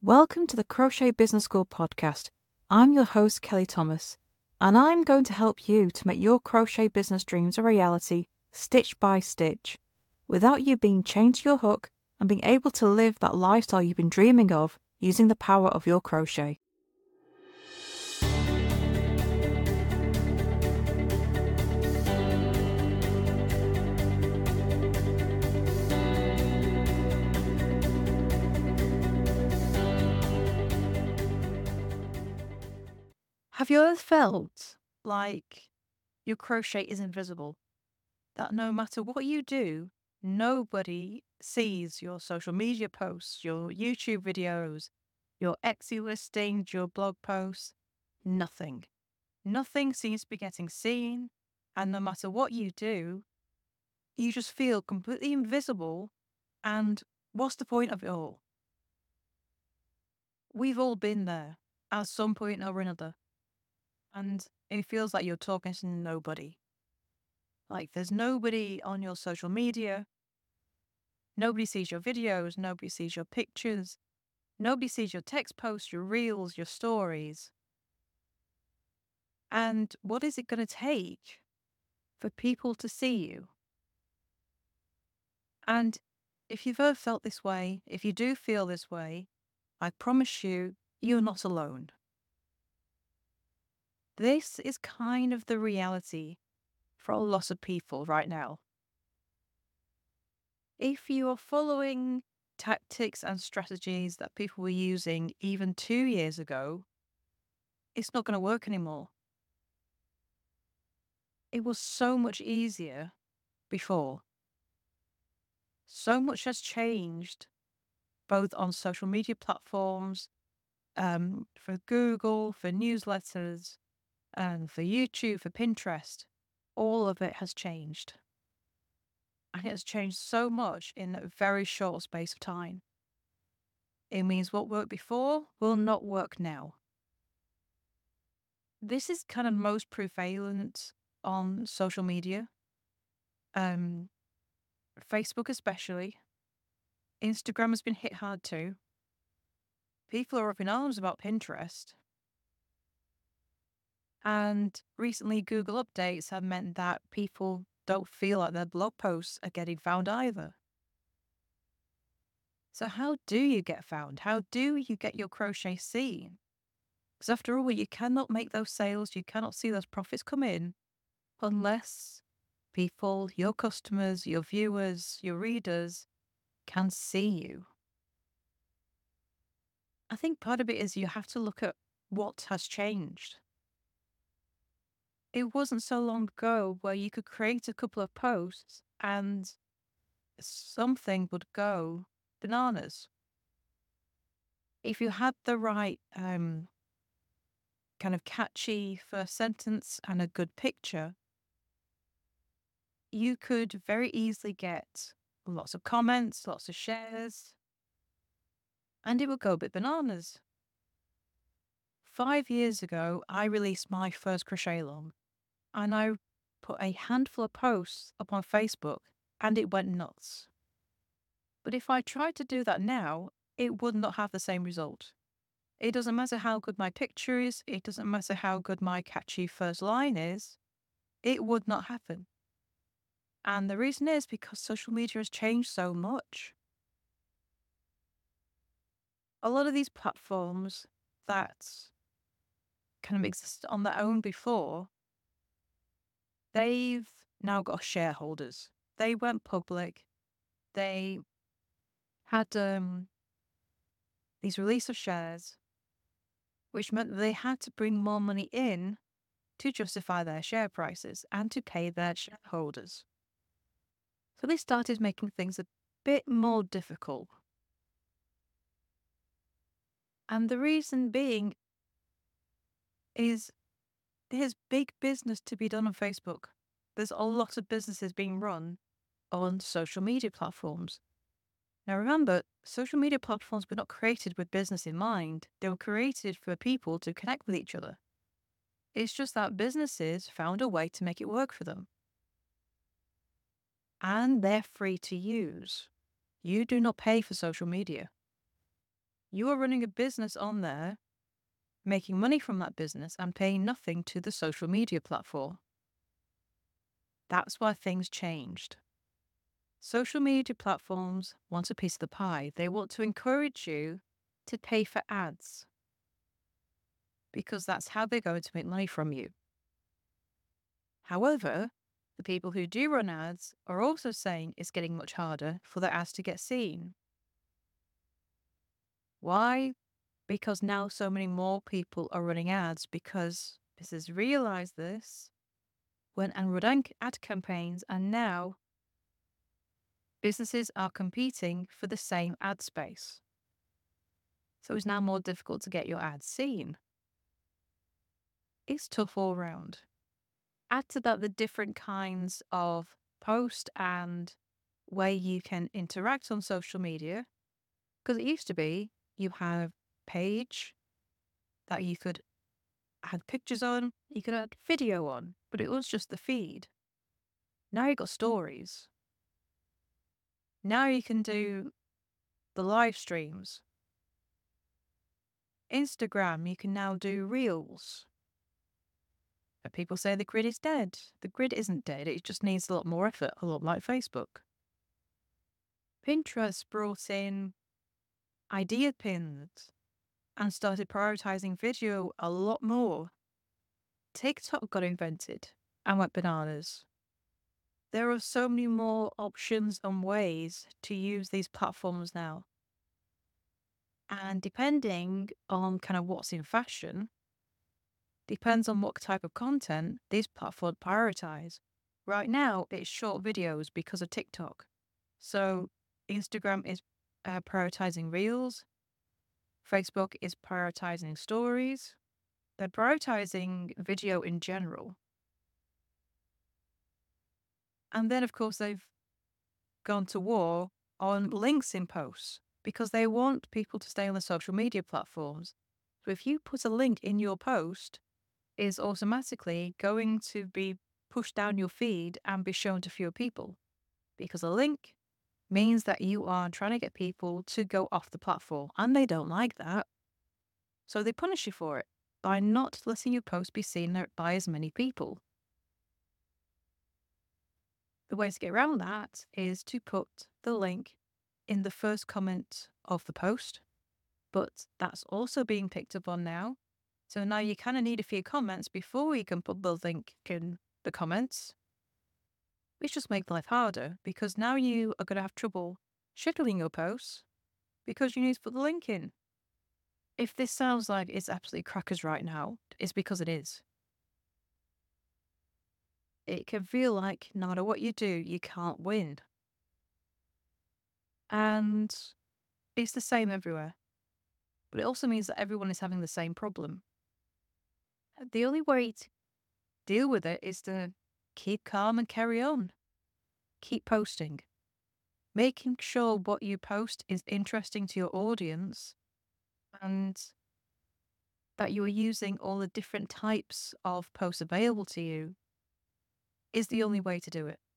Welcome to the Crochet Business School podcast. I'm your host, Kelly Thomas, and I'm going to help you to make your crochet business dreams a reality, stitch by stitch, without you being chained to your hook and being able to live that lifestyle you've been dreaming of using the power of your crochet. Have you ever felt like your crochet is invisible? That no matter what you do, nobody sees your social media posts, your YouTube videos, your Etsy listings, your blog posts? Nothing. Nothing seems to be getting seen, and no matter what you do, you just feel completely invisible. And what's the point of it all? We've all been there at some point or another. And it feels like you're talking to nobody. Like there's nobody on your social media. Nobody sees your videos. Nobody sees your pictures. Nobody sees your text posts, your reels, your stories. And what is it going to take for people to see you? And if you've ever felt this way, if you do feel this way, I promise you, you're not alone. This is kind of the reality for a lot of people right now. If you are following tactics and strategies that people were using even 2 years ago, it's not going to work anymore. It was so much easier before. So much has changed, both on social media platforms, for Google, for newsletters, and for YouTube, for Pinterest. All of it has changed. And it has changed so much in a very short space of time. It means what worked before will not work now. This is kind of most prevalent on social media. Facebook especially. Instagram has been hit hard too. People are up in arms about Pinterest. And recently, Google updates have meant that people don't feel like their blog posts are getting found either. So how do you get found? How do you get your crochet seen? Because after all, you cannot make those sales, you cannot see those profits come in unless people, your customers, your viewers, your readers can see you. I think part of it is you have to look at what has changed. It wasn't so long ago where you could create a couple of posts and something would go bananas. If you had the right kind of catchy first sentence and a good picture, you could very easily get lots of comments, lots of shares, and it would go a bit bananas. 5 years ago, I released my first crochet along, and I put a handful of posts up on Facebook, and it went nuts. But if I tried to do that now, it would not have the same result. It doesn't matter how good my picture is, it doesn't matter how good my catchy first line is, it would not happen. And the reason is because social media has changed so much. A lot of these platforms that kind of existed on their own before, they've now got shareholders. They went public. They had these release of shares, which meant that they had to bring more money in to justify their share prices and to pay their shareholders. So they started making things a bit more difficult. And the reason being is there's big business to be done on Facebook. There's a lot of businesses being run on social media platforms. Now remember, social media platforms were not created with business in mind. They were created for people to connect with each other. It's just that businesses found a way to make it work for them. And they're free to use. You do not pay for social media. You are running a business on there, making money from that business and paying nothing to the social media platform. That's why things changed. Social media platforms want a piece of the pie. They want to encourage you to pay for ads because that's how they're going to make money from you. However, the people who do run ads are also saying it's getting much harder for their ads to get seen. Why? Because now so many more people are running ads because businesses realize this and run ad campaigns, and now businesses are competing for the same ad space. So it's now more difficult to get your ads seen. It's tough all round. Add to that the different kinds of post and way you can interact on social media. Because it used to be you have page that you could add pictures on, you could add video on, but it was just the feed. Now you've got stories. Now you can do the live streams. Instagram, you can now do reels. But people say the grid is dead. The grid isn't dead. It just needs a lot more effort, a lot like Facebook. Pinterest brought in idea pins and started prioritizing video a lot more. TikTok got invented and went bananas. There are so many more options and ways to use these platforms now. And depending on kind of what's in fashion, depends on what type of content these platforms prioritize. Right now, it's short videos because of TikTok. So Instagram is prioritizing reels. Facebook is prioritizing stories. They're prioritizing video in general. And then, of course, they've gone to war on links in posts because they want people to stay on the social media platforms. So if you put a link in your post, it's automatically going to be pushed down your feed and be shown to fewer people, because a link means that you are trying to get people to go off the platform, and they don't like that. So they punish you for it by not letting your post be seen by as many people. The way to get around that is to put the link in the first comment of the post, but that's also being picked up on now. So now you kind of need a few comments before you can put the link in the comments, which just makes life harder because now you are going to have trouble scheduling your posts because you need to put the link in. If this sounds like it's absolutely crackers right now, it's because it is. It can feel like no matter what you do, you can't win. And it's the same everywhere. But it also means that everyone is having the same problem. The only way to deal with it is to keep calm and carry on. Keep posting. Making sure what you post is interesting to your audience and that you are using all the different types of posts available to you is the only way to do it.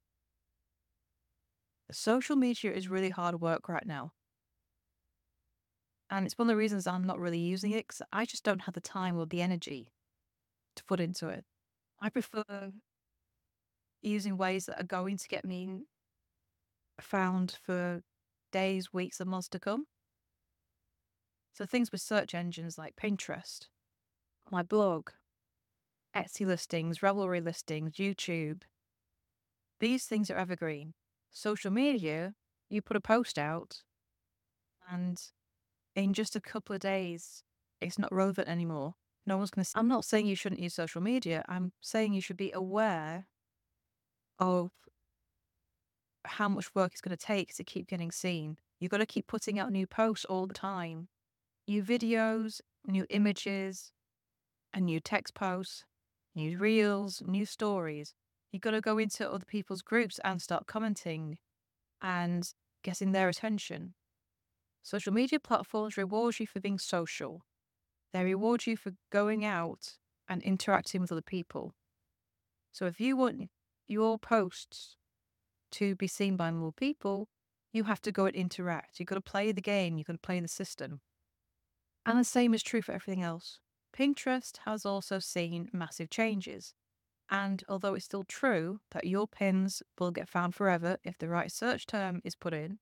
Social media is really hard work right now. And it's one of the reasons I'm not really using it because I just don't have the time or the energy to put into it. I prefer using ways that are going to get me found for days, weeks, and months to come. So things with search engines like Pinterest, my blog, Etsy listings, Ravelry listings, YouTube. These things are evergreen. Social media, you put a post out and in just a couple of days, it's not relevant anymore. No one's going to. I'm not saying you shouldn't use social media. I'm saying you should be aware of how much work it's going to take to keep getting seen. You've got to keep putting out new posts all the time, new videos, new images, and new text posts, new reels, new stories. You've got to go into other people's groups and start commenting and getting their attention. Social media platforms reward you for being social. They reward you for going out and interacting with other people. So if you want your posts to be seen by more people, you have to go and interact. You've got to play the game. You've got to play the system. And the same is true for everything else. Pinterest has also seen massive changes. And although it's still true that your pins will get found forever if the right search term is put in,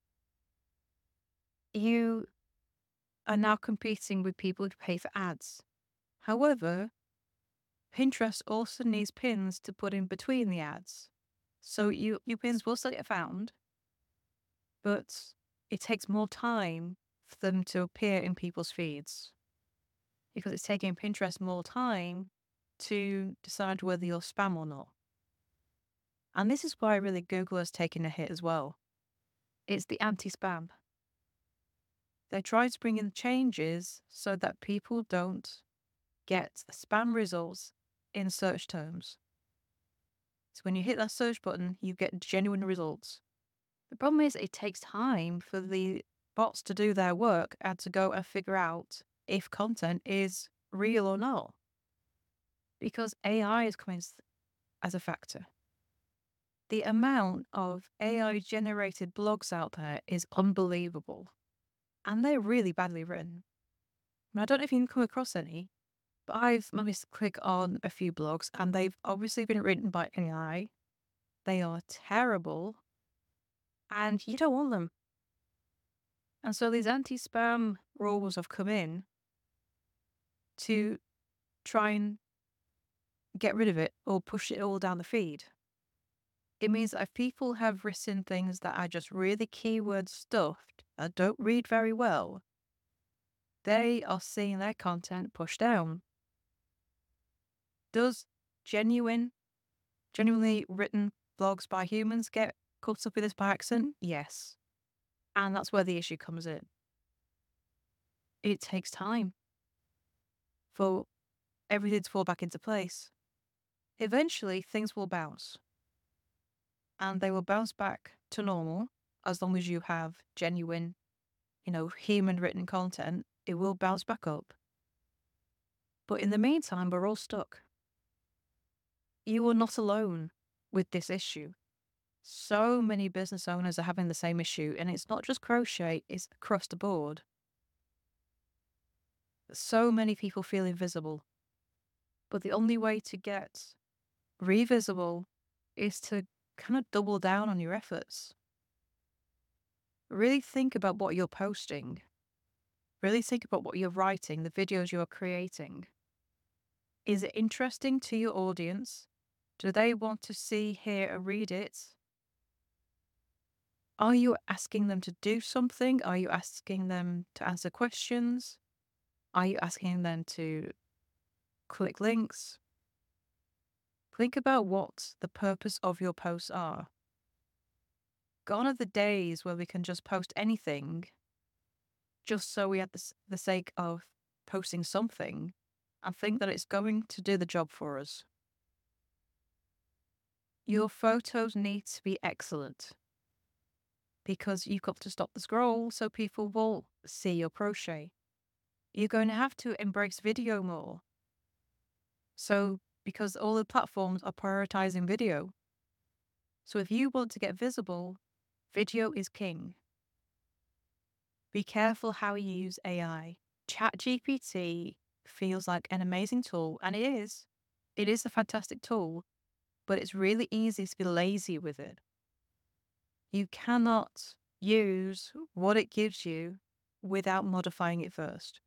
you are now competing with people who pay for ads. However, Pinterest also needs pins to put in between the ads. So your pins will still get found, but it takes more time for them to appear in people's feeds because it's taking Pinterest more time to decide whether you're spam or not. And this is why really Google has taken a hit as well. It's the anti-spam. They try to bring in changes so that people don't get spam results in search terms. So when you hit that search button, you get genuine results. The problem is it takes time for the bots to do their work and to go and figure out if content is real or not. Because AI is coming as a factor. The amount of AI generated blogs out there is unbelievable. And they're really badly written. And I don't know if you can come across any, but I've managed to click on a few blogs and they've obviously been written by AI. They are terrible and you don't want them. And so these anti-spam rules have come in to try and get rid of it or push it all down the feed. It means that if people have written things that are just really keyword stuffed and don't read very well, they are seeing their content pushed down. Does genuinely written blogs by humans get caught up with this by accident? Yes. And that's where the issue comes in. It takes time for everything to fall back into place. Eventually, things will bounce. And they will bounce back to normal as long as you have genuine, human written content. It will bounce back up. But in the meantime, we're all stuck. You are not alone with this issue. So many business owners are having the same issue, and it's not just crochet, it's across the board. So many people feel invisible. But the only way to get revisible is to kind of double down on your efforts. Really think about what you're posting. Really think about what you're writing, the videos you're creating. Is it interesting to your audience? Do they want to see, hear, or read it? Are you asking them to do something? Are you asking them to answer questions? Are you asking them to click links? Think about what the purpose of your posts are. Gone are the days where we can just post anything just so we have the sake of posting something and think that it's going to do the job for us. Your photos need to be excellent because you've got to stop the scroll so people will see your crochet. You're going to have to embrace video more. So, because all the platforms are prioritizing video. So if you want to get visible, video is king. Be careful how you use AI. ChatGPT feels like an amazing tool, and it is. It is a fantastic tool, but it's really easy to be lazy with it. You cannot use what it gives you without modifying it first.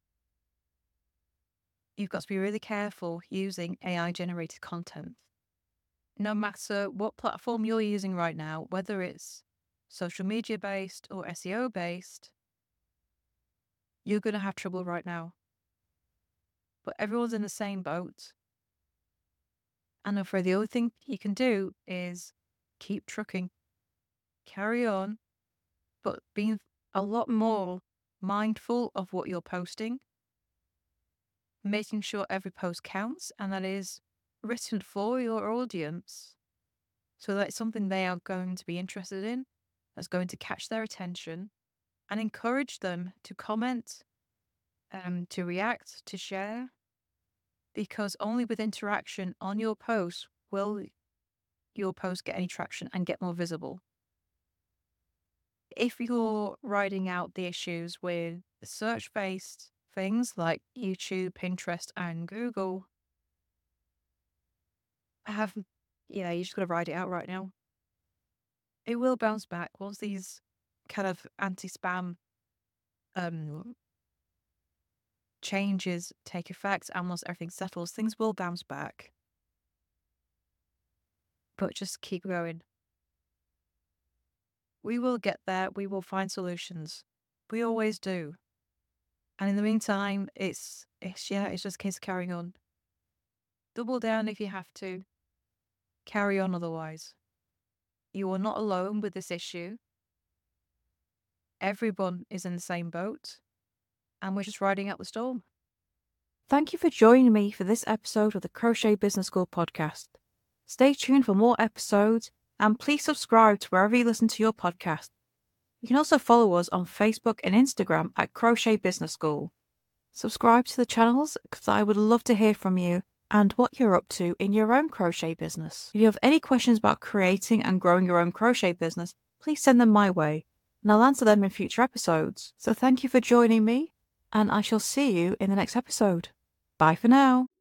You've got to be really careful using AI-generated content. No matter what platform you're using right now, whether it's social media-based or SEO-based, you're going to have trouble right now. But everyone's in the same boat. And I'm afraid the only thing you can do is keep trucking. Carry on, but being a lot more mindful of what you're posting, making sure every post counts and that is written for your audience so that it's something they are going to be interested in, that's going to catch their attention, and encourage them to comment, to react, to share, because only with interaction on your post will your post get any traction and get more visible. If you're riding out the issues with search-based things like YouTube, Pinterest, and Google have, you just got to ride it out right now. It will bounce back once these kind of anti-spam changes take effect and once everything settles, things will bounce back. But just keep going. We will get there. We will find solutions. We always do. And in the meantime, it's just a case of carrying on. Double down if you have to. Carry on otherwise. You are not alone with this issue. Everyone is in the same boat. And we're just riding out the storm. Thank you for joining me for this episode of the Crochet Business School podcast. Stay tuned for more episodes and please subscribe to wherever you listen to your podcast. You can also follow us on Facebook and Instagram at Crochet Business School. Subscribe to the channels because I would love to hear from you and what you're up to in your own crochet business. If you have any questions about creating and growing your own crochet business, please send them my way and I'll answer them in future episodes. So thank you for joining me and I shall see you in the next episode. Bye for now.